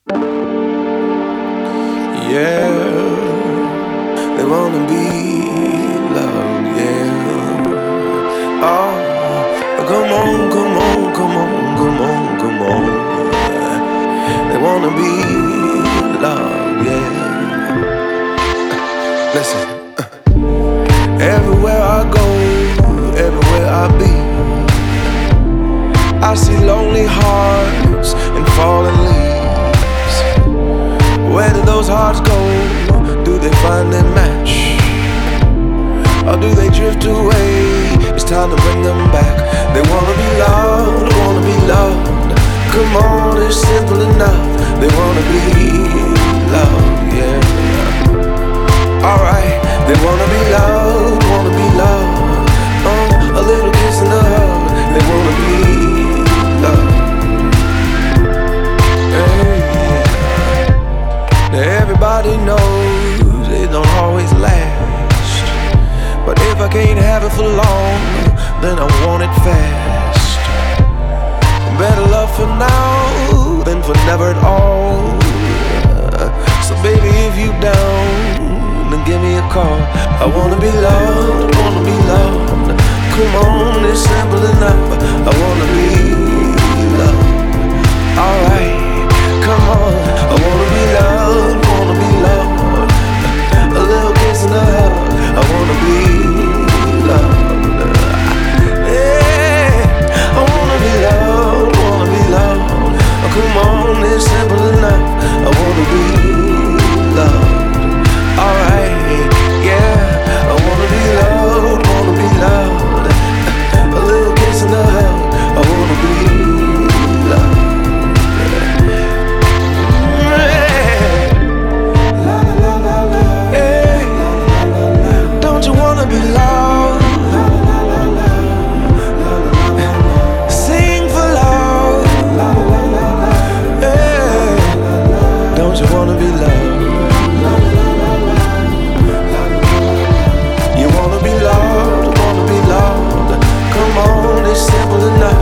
Yeah, they wanna be loved, yeah. Oh, come on, come on, come on, come on, come on. They wanna be loved, yeah. Listen, everywhere I go, everywhere I be, I see lonely hearts and fallen leaves. Where do those hearts go? Do they find their match? Or do they drift away? It's time to bring them back. They wanna be loved, wanna be loved. Come on, it's simple enough. They wanna be loved, yeah. Alright, they wanna be loved, wanna be loved. A little kiss and a hug. They wanna be loved. Everybody knows it don't always last, but if I can't have it for long, then I want it fast. Better love for now than for never at all. So baby, if you down, then give me a call. I wanna be loved, wanna be loved. Come on, it's simple enough. I wanna be loved. Alright, come on. I wanna be loved, wanna be loved. A little kiss and a hug. I wanna be loved. Yeah, I wanna be loved, wanna be loved. Come on, it's simple enough. I wanna be loved. Alright, yeah, I wanna be loved, wanna be loved. A little kiss and a hug. I wanna be loved. Don't you wanna be loved? Sing for love. Yeah. Don't you wanna be loved? You wanna be loved, wanna be loved. Come on, it's simple enough.